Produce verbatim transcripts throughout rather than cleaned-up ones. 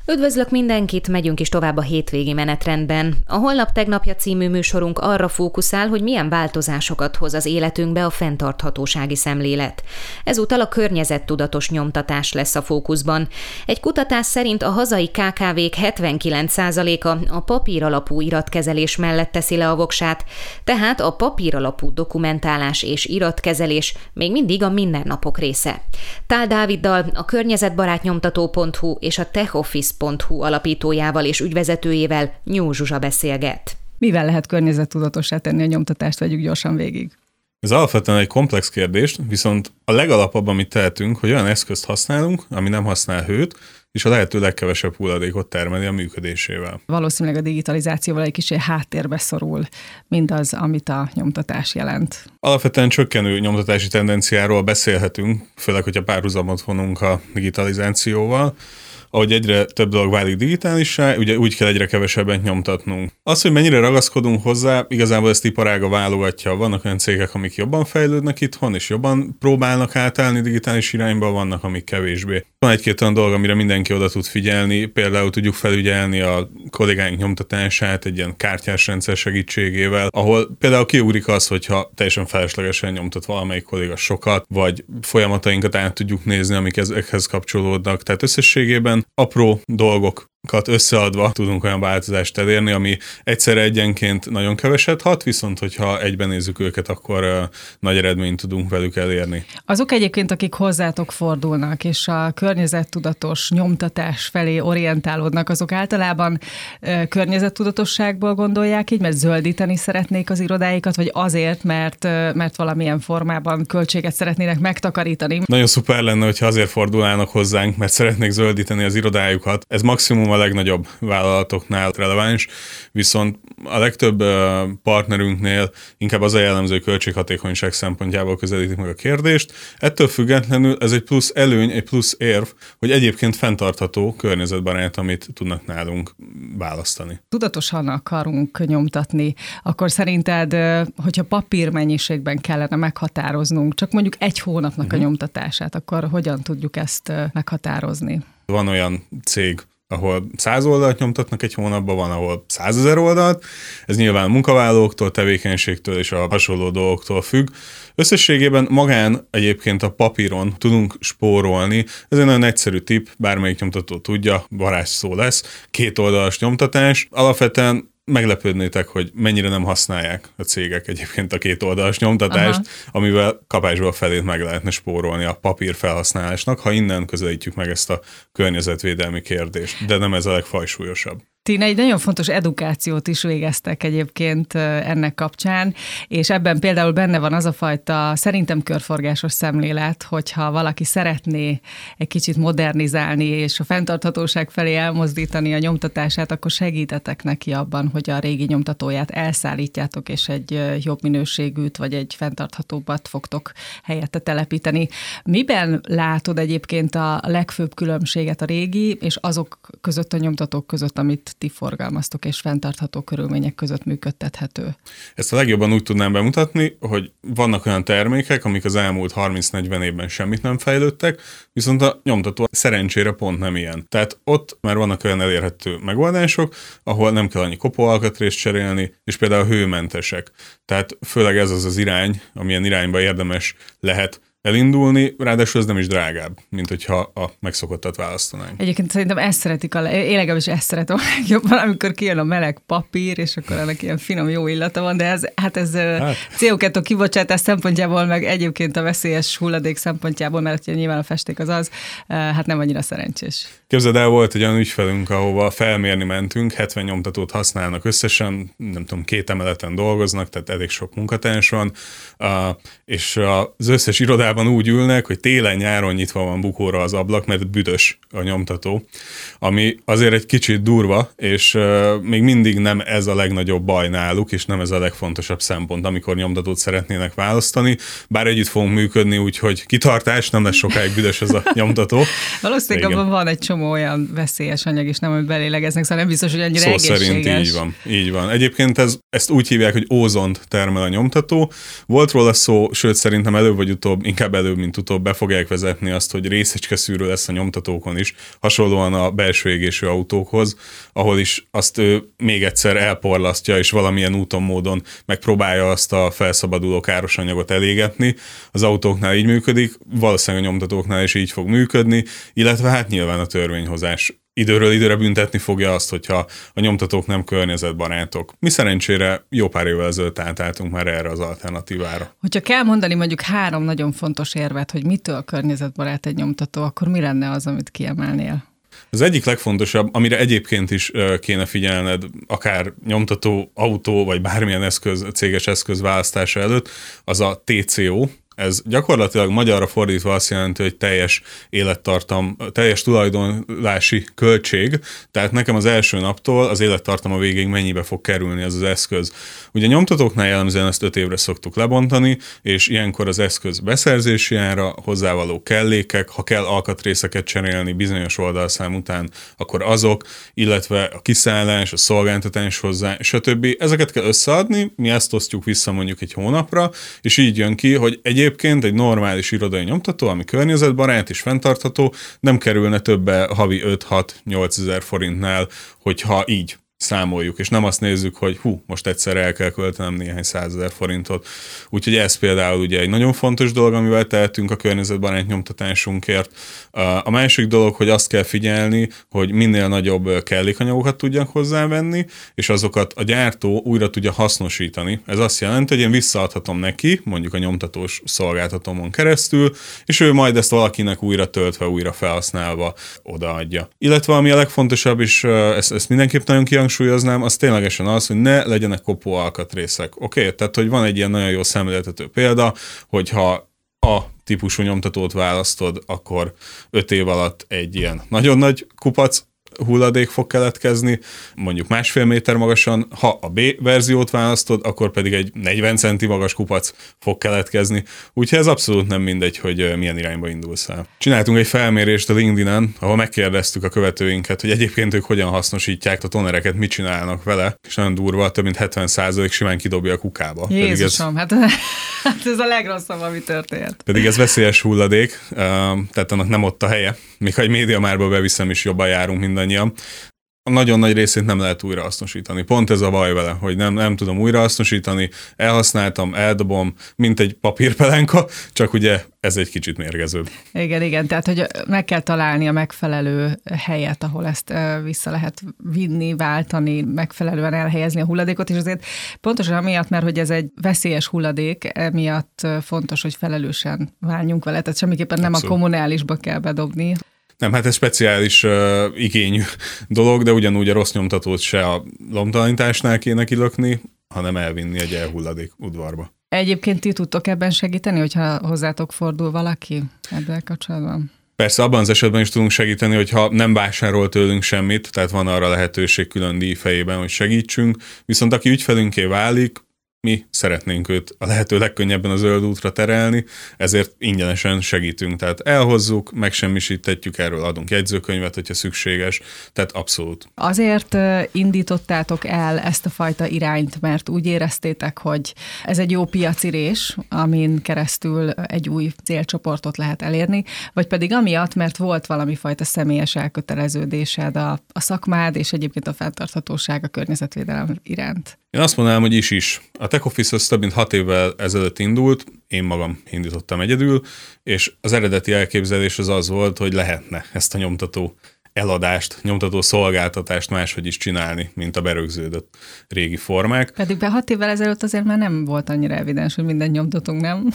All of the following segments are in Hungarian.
Üdvözlök mindenkit, megyünk is tovább a hétvégi menetrendben. A Holnap tegnapja című műsorunk arra fókuszál, hogy milyen változásokat hoz az életünkbe a fenntarthatósági szemlélet. Ezúttal a környezettudatos nyomtatás lesz a fókuszban. Egy kutatás szerint a hazai ká ká vék hetvenkilenc százaléka a papíralapú iratkezelés mellett teszi le a voksát, tehát a papíralapú dokumentálás és iratkezelés még mindig a mindennapok része. Tál Dáviddal, a környezetbarátnyomtató pont hu és a techoffice pont hu alapítójával és ügyvezetőjével Nyúl Zsuzsa beszélget. Mivel lehet környezettudatossá tenni a nyomtatást, vegyük gyorsan végig. Ez alapvetően egy komplex kérdés, viszont a legalapabb, amit tehetünk, hogy olyan eszközt használunk, ami nem használ hőt, és a lehető legkevesebb hulladékot termeli a működésével. Valószínűleg a digitalizációval egy kicsit háttérbe szorul mindaz, amit a nyomtatás jelent. Alapvetően csökkenő nyomtatási tendenciáról beszélhetünk, főleg, hogyha párhuzamot vonunk a digitalizációval. Ahogy egyre több dolog válik digitálissá, ugye úgy kell egyre kevesebbet nyomtatnunk. Az, hogy mennyire ragaszkodunk hozzá, igazából ezt iparága válogatja. Vannak olyan cégek, amik jobban fejlődnek itthon, és jobban próbálnak átállni digitális irányba, vannak, amik kevésbé. Van egy-két olyan dolog, amire mindenki oda tud figyelni, például tudjuk felügyelni a kollégáink nyomtatását egy ilyen kártyás rendszer segítségével, ahol például kiugrik az, hogyha teljesen feleslegesen nyomtat valamelyik kolléga sokat, vagy folyamatainkat át tudjuk nézni, amik ezekhez kapcsolódnak. Tehát összességében apró dolgokat összeadva tudunk olyan változást elérni, ami egyszerre egyenként nagyon keveset hat, viszont hogyha egyben nézzük őket, akkor uh, nagy eredményt tudunk velük elérni. Azok egyébként, akik hozzátok fordulnak, és a környezettudatos nyomtatás felé orientálódnak, azok általában uh, környezettudatosságból gondolják így, mert zöldíteni szeretnék az irodáikat, vagy azért, mert, uh, mert valamilyen formában költséget szeretnének megtakarítani. Nagyon szuper lenne, hogyha azért fordulnának hozzánk, mert szeretnék zöldíteni az irodájukat. Ez maximum a legnagyobb vállalatoknál releváns, viszont a legtöbb partnerünknél inkább az a jellemző, hogy költséghatékonyság szempontjából közelítik meg a kérdést. Ettől függetlenül ez egy plusz előny, egy plusz érv, hogy egyébként fenntartható környezetbarát, amit tudnak nálunk választani. Tudatosan akarunk nyomtatni, akkor szerinted, hogyha papírmennyiségben kellene meghatároznunk, csak mondjuk egy hónapnak uh-huh. a nyomtatását, akkor hogyan tudjuk ezt meghatározni? Van olyan cég, ahol száz oldalt nyomtatnak egy hónapban, van, ahol százezer oldalt. Ez nyilván a munkavállalóktól, tevékenységtől és a hasonló dolgoktól függ. Összességében magán egyébként a papíron tudunk spórolni. Ez egy nagyon egyszerű tipp, bármelyik nyomtató tudja, varázsszó lesz. Két oldalas nyomtatás. Alapvetően meglepődnétek, hogy mennyire nem használják a cégek egyébként a két oldalas nyomtatást, aha. amivel kapásból felét meg lehetne spórolni a papír felhasználásnak, ha innen közelítjük meg ezt a környezetvédelmi kérdést. De nem ez a legfajsúlyosabb. Ti egy nagyon fontos edukációt is végeztek egyébként ennek kapcsán, és ebben például benne van az a fajta szerintem körforgásos szemlélet, hogyha valaki szeretné egy kicsit modernizálni és a fenntarthatóság felé elmozdítani a nyomtatását, akkor segítetek neki abban, hogy a régi nyomtatóját elszállítjátok, és egy jobb minőségűt vagy egy fenntarthatóbbat fogtok helyette telepíteni. Miben látod egyébként a legfőbb különbséget a régi és azok között a nyomtatók között, amit ti forgalmaztok és fenntartható körülmények között működtethető? Ezt a legjobban úgy tudnám bemutatni, hogy vannak olyan termékek, amik az elmúlt harminc-negyven évben semmit nem fejlődtek, viszont a nyomtató szerencsére pont nem ilyen. Tehát ott már vannak olyan elérhető megoldások, ahol nem kell annyi kopóalkatrészt cserélni, és például hőmentesek. Tehát főleg ez az az irány, amilyen irányba érdemes lehet elindulni, ráadásul ez nem is drágább, mint hogyha a megszokottat választanánk. Egyébként szerintem ezt szeretik, a, én legalábbis ezt szeretem a legjobban, amikor kijön a meleg papír, és akkor ennek ilyen finom jó illata van, de ez, hát ez hát. cé o kettő kibocsátás szempontjából, meg egyébként a veszélyes hulladék szempontjából, mert nyilván a festék az az, hát nem annyira szerencsés. Képzeld el, volt egy olyan ügyfelünk, ahova felmérni mentünk, hetven nyomtatót használnak összesen, nem tudom, két emeleten dolgoznak, tehát elég sok munkatárs van, és az összes irodában úgy ülnek, hogy télen-nyáron nyitva van bukóra az ablak, mert büdös a nyomtató, ami azért egy kicsit durva, és még mindig nem ez a legnagyobb baj náluk, és nem ez a legfontosabb szempont, amikor nyomtatót szeretnének választani, bár együtt fogunk működni, úgyhogy kitartás, nem lesz sokáig büdös ez a nyomtató. Valószínűleg abban van egy csomó csomó olyan veszélyes anyag is nem, amit belélegeznek, szóval nem biztos, hogy annyira Szó egészséges. szerint így van. Így van. Egyébként ez, ezt úgy hívják, hogy ózont termel a nyomtató. Volt róla szó, sőt szerintem előbb vagy utóbb, inkább előbb, mint utóbb be fogják vezetni azt, hogy részecskeszűrő lesz a nyomtatókon is, hasonlóan a belső égésű autókhoz, ahol is azt ő még egyszer elporlasztja, és valamilyen úton, módon megpróbálja azt a felszabaduló káros anyagot elégetni. Az autóknál így működik, valószínűleg a nyomtatóknál is így fog működni, illetve hát nyilván a törvényhozás időről időre büntetni fogja azt, hogyha a nyomtatók nem környezetbarátok. Mi szerencsére jó pár évvel ezelőtt átálltunk már erre az alternatívára. Hogyha kell mondani mondjuk három nagyon fontos érvet, hogy mitől környezetbarát egy nyomtató, akkor mi lenne az, amit kiemelnél? Az egyik legfontosabb, amire egyébként is kéne figyelned, akár nyomtató, autó, vagy bármilyen eszköz, céges eszköz választása előtt, az a té cé ó. Ez gyakorlatilag magyarra fordítva azt jelenti, hogy teljes élettartam, teljes tulajdonlási költség, tehát nekem az első naptól az élettartama végéig mennyibe fog kerülni ez az eszköz. Ugye nyomtatóknál jellemzően ezt öt évre szoktuk lebontani, és ilyenkor az eszköz beszerzési ára, hozzávaló kellékek, ha kell alkatrészeket cserélni bizonyos oldalszám után, akkor azok, illetve a kiszállás, a szolgáltatás hozzá, stb. Ezeket kell összeadni, mi ezt osztjuk vissza mondjuk egy hónapra, és így jön ki, hogy egy Egyébként egy normális irodai nyomtató, ami környezetbarát és fenntartható, nem kerülne többe havi öt-hat-nyolc ezer forintnál, hogyha így számoljuk, és nem azt nézzük, hogy hú, most egyszer el kell költenem néhány százezer forintot. Úgyhogy ez például ugye egy nagyon fontos dolog, amivel tehetünk a környezetbarát nyomtatásunkért. A másik dolog, hogy azt kell figyelni, hogy minél nagyobb kellékanyagokat tudjak hozzávenni, és azokat a gyártó újra tudja hasznosítani. Ez azt jelenti, hogy én visszaadhatom neki, mondjuk a nyomtatós szolgáltatómon keresztül, és ő majd ezt valakinek újra töltve, újra felhasználva odaadja. Illetve ami a legfontosabb, és ezt, ezt mindenképp nagyon kihangsúlyoznám, az ténylegesen az, hogy ne legyenek kopó alkatrészek. Oké? Okay? Tehát, hogy van egy ilyen nagyon jó szemléltető példa, hogyha a típusú nyomtatót választod, akkor öt év alatt egy ilyen nagyon nagy kupac hulladék fog keletkezni, mondjuk másfél méter magasan, ha a B verziót választod, akkor pedig egy negyven centi magas kupac fog keletkezni. Úgyhogy ez abszolút nem mindegy, hogy milyen irányba indulsz el. Csináltunk egy felmérést a LinkedIn-en, ahol megkérdeztük a követőinket, hogy egyébként ők hogyan hasznosítják a tonereket, mit csinálnak vele, és nagyon durva, több mint hetven százalék simán kidobja a kukába. Jézusom, ez... hát, hát ez a legrosszabb, ami történt. Pedig ez veszélyes hulladék, tehát annak nem ott a helye. Még ha egy médiamárba beviszem, is jobban járunk mindannyian. A nagyon nagy részét nem lehet újrahasznosítani. Pont ez a baj vele, hogy nem, nem tudom újrahasznosítani, elhasználtam, eldobom, mint egy papírpelenka, csak ugye ez egy kicsit mérgezőbb. Igen, igen, tehát hogy meg kell találni a megfelelő helyet, ahol ezt vissza lehet vinni, váltani, megfelelően elhelyezni a hulladékot, és azért pontosan amiatt, mert hogy ez egy veszélyes hulladék, emiatt fontos, hogy felelősen váljunk vele, tehát semmiképpen nem Abszolút. A kommunálisba kell bedobni. Nem, hát ez speciális uh, igényű dolog, de ugyanúgy a rossz nyomtatót se a lomtalanításnál kéne kilökni, hanem elvinni egy elhulladék udvarba. Egyébként ti tudtok ebben segíteni, hogyha hozzátok fordul valaki ebben kapcsolatban? Persze abban az esetben is tudunk segíteni, hogyha nem vásárol tőlünk semmit, tehát van arra lehetőség külön díj fejében, hogy segítsünk, viszont aki ügyfelünké válik, mi szeretnénk őt a lehető legkönnyebben a zöld útra terelni, ezért ingyenesen segítünk. Tehát elhozzuk, megsemmisítetjük, erről adunk jegyzőkönyvet, hogyha szükséges, tehát abszolút. Azért indítottátok el ezt a fajta irányt, mert úgy éreztétek, hogy ez egy jó piacirés, amin keresztül egy új célcsoportot lehet elérni, vagy pedig amiatt, mert volt valami fajta személyes elköteleződésed a, a szakmád, és egyébként a fenntarthatóság, a környezetvédelem iránt? Én azt mondanám, hogy is is. A Tech Office az több mint hat évvel ezelőtt indult, én magam indítottam egyedül, és az eredeti elképzelés az az volt, hogy lehetne ezt a nyomtató eladást, nyomtató szolgáltatást máshogy is csinálni, mint a berögződött régi formák. Pedig be hat évvel ezelőtt azért már nem volt annyira evidens, hogy minden nyomtatunk, nem?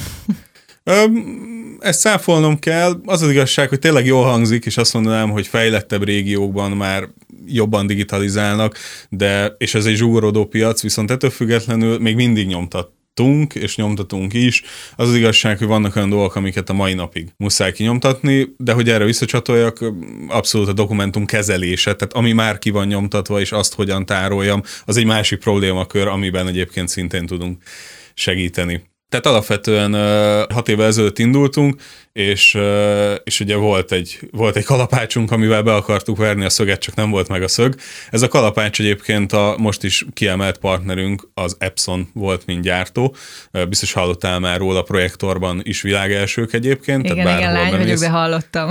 Ezt száfolnom kell. Az az igazság, hogy tényleg jól hangzik, és azt mondanám, hogy fejlettebb régiókban már jobban digitalizálnak, de, és ez egy zsugorodó piac, viszont ettől függetlenül még mindig nyomtattunk, és nyomtatunk is. Az az igazság, hogy vannak olyan dolgok, amiket a mai napig muszáj kinyomtatni, de hogy erre visszacsatoljak, abszolút a dokumentum kezelése, tehát ami már ki van nyomtatva, és azt hogyan tároljam, az egy másik problémakör, amiben egyébként szintén tudunk segíteni. Tehát alapvetően hat évvel ezelőtt indultunk, és, és ugye volt egy, volt egy kalapácsunk, amivel be akartuk verni a szöget, csak nem volt meg a szög. Ez a kalapács egyébként a most is kiemelt partnerünk, az Epson volt, mint gyártó. Biztos hallottál már róla, a projektorban is világelsők egyébként. Igen, tehát igen, lány vagyok, de hallottam.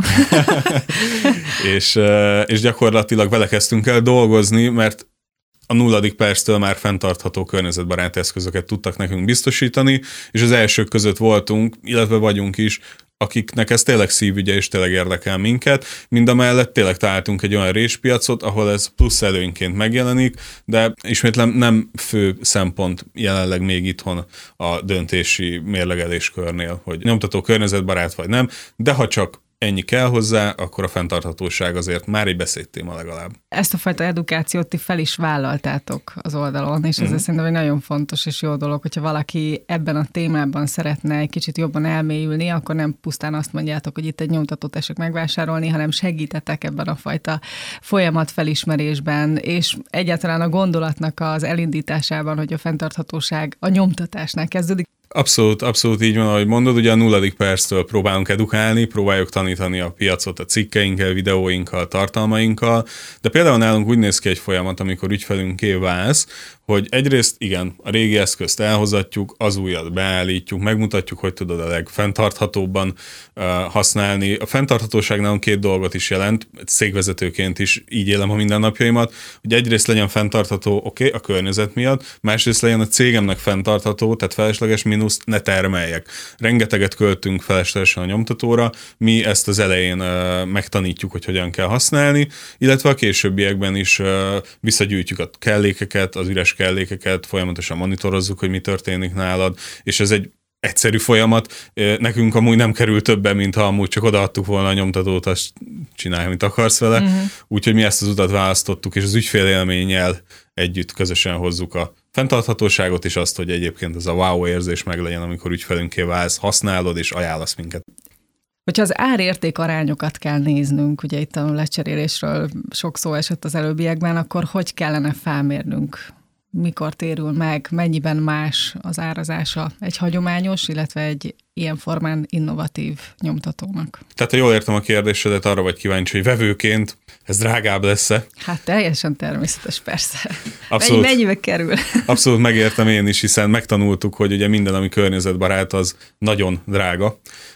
és, és gyakorlatilag vele kezdtünk el dolgozni, mert a nulladik perctől már fenntartható környezetbarát eszközöket tudtak nekünk biztosítani, és az elsők között voltunk, illetve vagyunk is, akiknek ez tényleg szívügye és tényleg érdekel minket. Mindamellett tényleg találtunk egy olyan réspiacot, ahol ez plusz előnyként megjelenik, de ismétlem nem fő szempont jelenleg még itthon a döntési mérlegeléskörnél, hogy nyomtató környezetbarát vagy nem, de ha csak ennyi kell hozzá, akkor a fenntarthatóság azért már egy beszédtéma legalább. Ezt a fajta edukációt ti fel is vállaltátok az oldalon, és ez mm. szerintem egy nagyon fontos és jó dolog, hogyha valaki ebben a témában szeretne egy kicsit jobban elmélyülni, akkor nem pusztán azt mondjátok, hogy itt egy nyomtatót tessék megvásárolni, hanem segítetek ebben a fajta folyamat felismerésben, és egyáltalán a gondolatnak az elindításában, hogy a fenntarthatóság a nyomtatásnál kezdődik. Abszolút, abszolút így van, ahogy mondod, ugye a nulladik perctől próbálunk edukálni, próbáljuk tanítani a piacot a cikkeinkkel, videóinkkal, tartalmainkkal, de például nálunk úgy néz ki egy folyamat, amikor ügyfelünké válsz, hogy egyrészt igen, a régi eszközt elhozatjuk, az újat beállítjuk, megmutatjuk, hogy tudod a legfenntarthatóbban uh, használni. A fenntarthatóság nálunk két dolgot is jelent, cégvezetőként is így élem a mindennapjaimat, hogy egyrészt legyen fenntartható, oké, okay, a környezet miatt, másrészt legyen a cégemnek fenntartható, tehát felesleges mínuszt ne termeljek. Rengeteget költünk feleslegesen a nyomtatóra, mi ezt az elején uh, megtanítjuk, hogy hogyan kell használni, illetve a későbbiekben is uh, visszagyűjtjük a kellékeket, az üres kellékeket, folyamatosan monitorozzuk, hogy mi történik nálad, és ez egy egyszerű folyamat. Nekünk amúgy nem kerül többen, mint ha amúgy csak odaadtuk volna a nyomtatót, azt csinálj, amit akarsz vele. Uh-huh. Úgyhogy mi ezt az utat választottuk, és az ügyfélélménnyel együtt közösen hozzuk a fenntarthatóságot, és azt, hogy egyébként ez a wow érzés meglegyen, amikor ügyfelünké válsz, használod, és ajánlasz minket. Hogyha az ár-érték arányokat kell néznünk, ugye itt a lecserélésről sok szó esett az előbbiekben, akkor hogy kellene felmérnünk? Mikor térül meg, mennyiben más az árazása egy hagyományos, illetve egy ilyen formán innovatív nyomtatónak? Tehát, ha jól értem a kérdésedet, arra vagy kíváncsi, hogy vevőként ez drágább lesz-e? Hát teljesen természetes, persze. Abszolút, Mennyi, mennyibe kerül? Abszolút megértem én is, hiszen megtanultuk, hogy ugye minden, ami környezetbarát, az nagyon drága.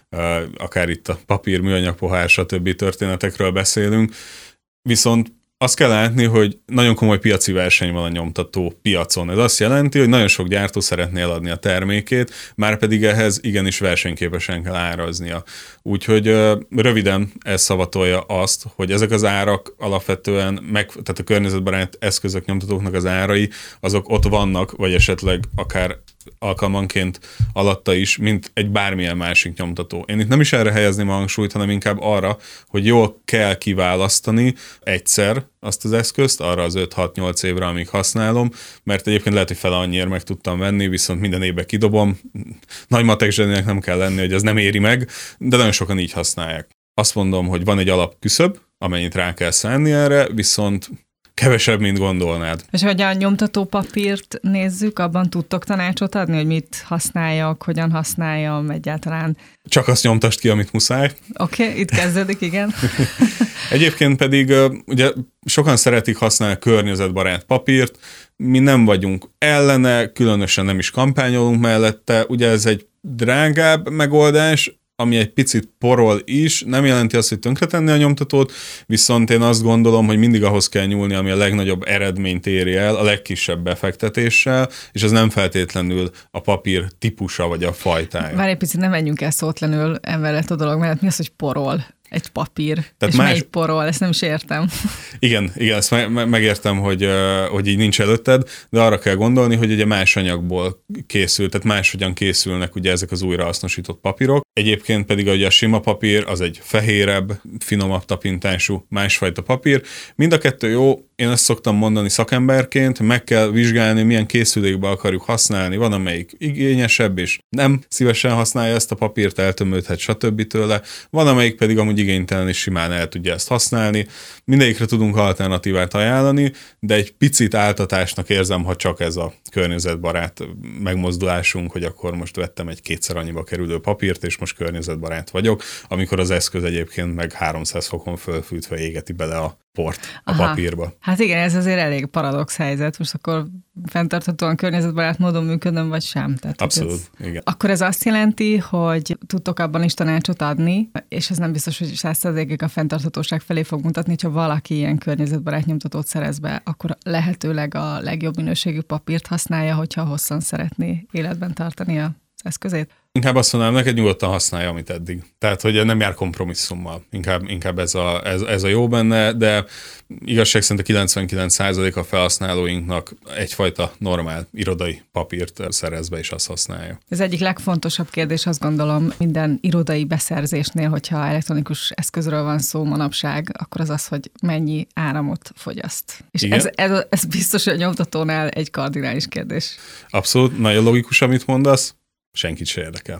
Akár itt a papír, műanyag, pohár, stb. Történetekről beszélünk. Viszont azt kell látni, hogy nagyon komoly piaci verseny van a nyomtató piacon. Ez azt jelenti, hogy nagyon sok gyártó szeretné eladni a termékét, már pedig ehhez igenis versenyképesen kell áraznia. Úgyhogy röviden ez szavatolja azt, hogy ezek az árak alapvetően, meg, tehát a környezetbarát eszközök, nyomtatóknak az árai, azok ott vannak, vagy esetleg akár alkalmanként alatta is, mint egy bármilyen másik nyomtató. Én itt nem is erre helyezném a hangsúlyt, hanem inkább arra, hogy jól kell kiválasztani egyszer azt az eszközt, arra az öt-hat-nyolc évre, amíg használom, mert egyébként lehet, hogy fele annyiért meg tudtam venni, viszont minden évben kidobom. Nagy matek zseninek nem kell lenni, hogy ez nem éri meg, de nagyon sokan így használják. Azt mondom, hogy van egy alapküszöb, amennyit rá kell szánni erre, viszont kevesebb, mint gondolnád. És hogy a nyomtató papírt nézzük, abban tudtok tanácsot adni, hogy mit használjak, hogyan használjam egyáltalán? Csak azt nyomtasd ki, amit muszáj. Oké, okay, itt kezdődik, igen. Egyébként pedig ugye sokan szeretik használni környezetbarát papírt, mi nem vagyunk ellene, különösen nem is kampányolunk mellette, ugye ez egy drágább megoldás, ami egy picit porol is, nem jelenti azt, hogy tönkretenni a nyomtatót, viszont én azt gondolom, hogy mindig ahhoz kell nyúlni, ami a legnagyobb eredményt éri el, a legkisebb befektetéssel, és az nem feltétlenül a papír típusa vagy a fajtája. Már egy picit nem menjünk el szótlanul emellett a dolog mellett. Mi az, hogy porol egy papír? Tehát és más... melyik porol? Ezt nem is értem. Igen, igen, ezt me- megértem, hogy, hogy így nincs előtted, de arra kell gondolni, hogy ugye más anyagból készül, tehát máshogyan készülnek ugye ezek az újrahasznosított papírok, Egyébként pedig ugye a sima papír az egy fehérebb, finomabb tapintású, másfajta papír. Mind a kettő jó, én ezt szoktam mondani szakemberként, meg kell vizsgálni, milyen készülékbe akarjuk használni. Van, amelyik igényesebb, és nem szívesen használja ezt a papírt, eltömődhet, stb. Tőle. Van, amelyik pedig amúgy igénytelen és simán el tudja ezt használni. Mindegyikre tudunk alternatívát ajánlani, de egy picit áltatásnak érzem, ha csak ez a környezetbarát megmozdulásunk, hogy akkor most vettem egy kétszer annyiba kerülő papírt, és most környezetbarát vagyok, amikor az eszköz egyébként meg háromszáz fokon fölfűtve égeti bele a port a Aha. papírba. Hát igen, ez azért elég paradox helyzet. Most akkor fenntarthatóan környezetbarát módon működöm, vagy sem? Tehát, Abszolút, ez... igen. Akkor ez azt jelenti, hogy tudtok abban is tanácsot adni, és ez nem biztos, hogy száz százalékig a fenntarthatóság felé fog mutatni, ha valaki ilyen környezetbarát nyomtatót szerez be, akkor lehetőleg a legjobb minőségű papírt használja, hogyha hosszan szeretné életben tartani az eszközét. Inkább azt mondanám, neked nyugodtan használja, amit eddig. Tehát, hogy nem jár kompromisszummal. Inkább, inkább ez, a, ez, ez a jó benne, de igazság szerint a kilencvenkilenc százalék a felhasználóinknak egyfajta normál irodai papírt szerez be, és azt használja. Ez egyik legfontosabb kérdés, azt gondolom, minden irodai beszerzésnél, hogyha elektronikus eszközről van szó manapság, akkor az az, hogy mennyi áramot fogyaszt. És ez, ez, ez biztos, hogy a nyomtatónál egy kardinális kérdés. Abszolút, nagyon logikus, amit mondasz. Senkit se érdekel.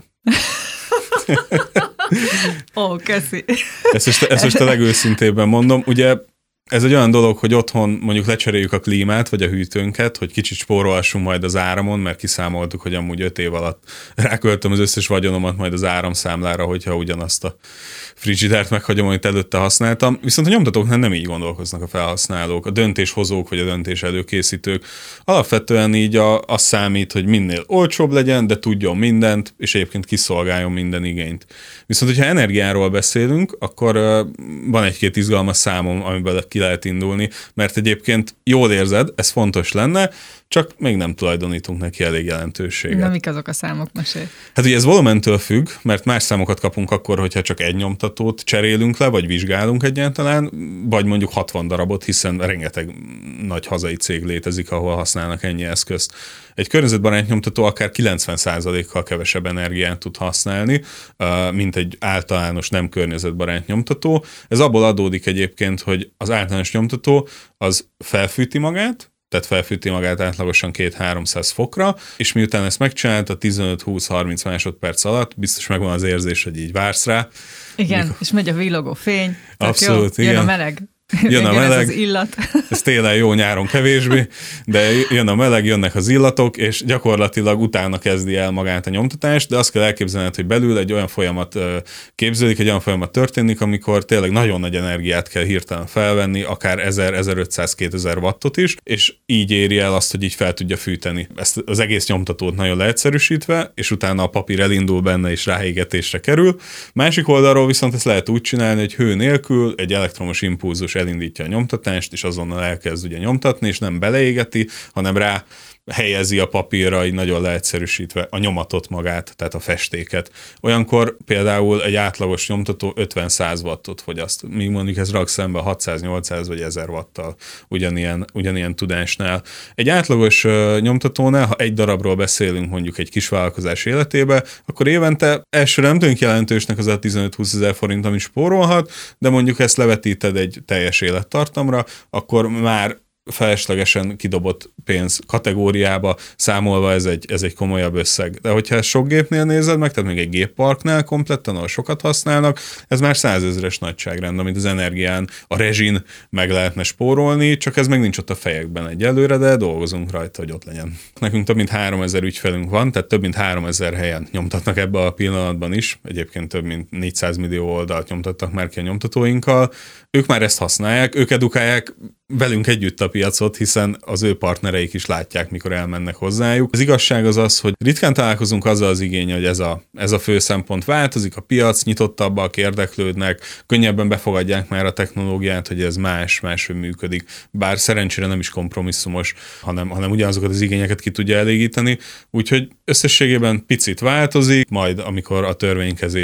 Ó, köszi. Ezt most, ezt most a legőszintébben mondom. Ugye ez egy olyan dolog, hogy otthon mondjuk lecseréljük a klímát, vagy a hűtőnket, hogy kicsit spórolhassunk majd az áramon, mert kiszámoltuk, hogy amúgy öt év alatt ráköltöm az összes vagyonomat majd az áramszámlára, hogyha ugyanazt a frigidárt meghagyom, amit előtte használtam. Viszont a nyomtatóknál nem így gondolkoznak a felhasználók, a döntéshozók, vagy a döntés előkészítők. Alapvetően így a, az számít, hogy minél olcsóbb legyen, de tudjon mindent, és egyébként kiszolgáljon minden igényt. Viszont, hogyha energiáról beszélünk, akkor uh, van egy-két izgalmas számom, amiből ki lehet indulni, mert egyébként jól érzed, ez fontos lenne, csak még nem tulajdonítunk neki elég jelentőséget. Na, mik azok a számok, mesélj? Hát ugye ez volumentől függ, mert más számokat kapunk akkor, hogyha csak egy nyomtatót cserélünk le, vagy vizsgálunk egyáltalán, vagy mondjuk hatvan darabot, hiszen rengeteg nagy hazai cég létezik, ahol használnak ennyi eszközt. Egy környezetbarát nyomtató akár kilencven százalékkal kevesebb energiát tud használni, mint egy általános nem környezetbarát nyomtató. Ez abból adódik egyébként, hogy az általános nyomtató az felfűti magát, tehát felfűti magát átlagosan kétszáz-háromszáz fokra, és miután ezt megcsinált, a tizenöt-húsz-harminc másodperc alatt biztos megvan az érzés, hogy így vársz rá. Igen, mikor... és megy a villogó fény. Abszolút, jó, igen. Jön a meleg. Jön a meleg, ez az illat. Ez télen jó, nyáron kevésbé, de jön a meleg, jönnek az illatok, és gyakorlatilag utána kezdi el magát a nyomtatást, de azt kell elképzelned, hogy belül egy olyan folyamat képződik, egy olyan folyamat történik, amikor tényleg nagyon nagy energiát kell hirtelen felvenni, akár ezer-ezerötszáz-kétezer wattot is, és így éri el azt, hogy így fel tudja fűteni. Ezt az egész nyomtatót nagyon leegyszerűsítve, és utána a papír elindul benne, és ráégetésre kerül. Másik oldalról viszont ezt lehet úgy csinálni, hogy hő nélkül egy elektromos impulzus elindítja a nyomtatást, és azonnal elkezd ugye nyomtatni, és nem beleégeti, hanem rá helyezi a papírra, így nagyon leegyszerűsítve a nyomatot magát, tehát a festéket. Olyankor például egy átlagos nyomtató ötven-száz wattot fogyaszt, míg mondjuk ez rak szembe hatszáz-nyolcszáz vagy ezer watttal ugyanilyen, ugyanilyen tudásnál. Egy átlagos uh, nyomtatónál, ha egy darabról beszélünk mondjuk egy kisvállalkozás életébe, akkor évente elsőre nem tűnik jelentősnek az a tizenöt-húsz ezer forint, amit spórolhat, de mondjuk ezt levetíted egy teljes élettartamra, akkor már feleslegesen kidobott pénz kategóriába számolva ez egy, ez egy komolyabb összeg. De hogyha ezt sok gépnél nézed meg, tehát még egy gépparknál kompletten, ahol sokat használnak, ez már százezres nagyságrend, amit az energián, a rezsin meg lehetne spórolni, csak ez meg nincs ott a fejekben egyelőre, de dolgozunk rajta, hogy ott legyen. Nekünk több mint háromezer ügyfelünk van, tehát több mint háromezer helyen nyomtatnak ebbe a pillanatban is, egyébként több mint négyszáz millió oldalt nyomtattak már ki a nyomtatóinkkal. Ők már ezt használják, ők edukálják velünk együtt a piacot, hiszen az ő partnereik is látják, mikor elmennek hozzájuk. Az igazság az az, hogy ritkán találkozunk azzal az igény, hogy ez a, ez a fő szempont változik, a piac nyitottabbak, érdeklődnek, könnyebben befogadják már a technológiát, hogy ez más, máshogy működik. Bár szerencsére nem is kompromisszumos, hanem, hanem ugyanazokat az igényeket ki tudja elégíteni. Úgyhogy összességében picit változik, majd amikor a törvénykezés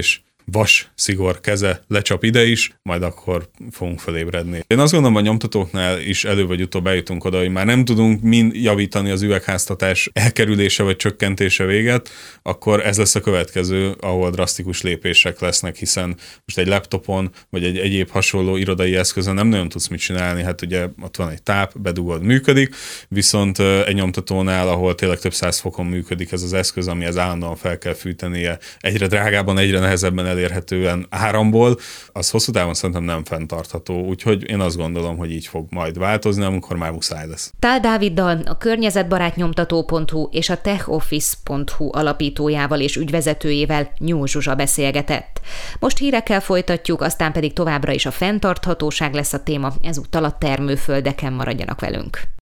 vas szigor keze lecsap ide is, majd akkor fogunk felébredni. Én azt gondolom, a nyomtatóknál is elő vagy utóbb eljutunk oda, hogy már nem tudunk mind javítani az üvegháztatás elkerülése vagy csökkentése véget, akkor ez lesz a következő, ahol drasztikus lépések lesznek, hiszen most egy laptopon vagy egy egyéb hasonló irodai eszközön nem nagyon tudsz mit csinálni, hát ugye ott van egy táp, bedugod, működik, viszont egy nyomtatónál, ahol tényleg több száz fokon működik ez az eszköz, amihez állandóan fel kell fűtenie, egyre drágában, egyre nehezebben elérhetően áramból, az hosszú távon szerintem nem fenntartható, úgyhogy én azt gondolom, hogy így fog majd változni, amikor már muszáj lesz. Tál Dáviddal, a környezetbarátnyomtató pont hu és a techoffice pont hu alapítójával és ügyvezetőjével Nyúl Zsuzsa beszélgetett. Most hírekkel folytatjuk, aztán pedig továbbra is a fenntarthatóság lesz a téma, ezúttal a termőföldeken. Maradjanak velünk.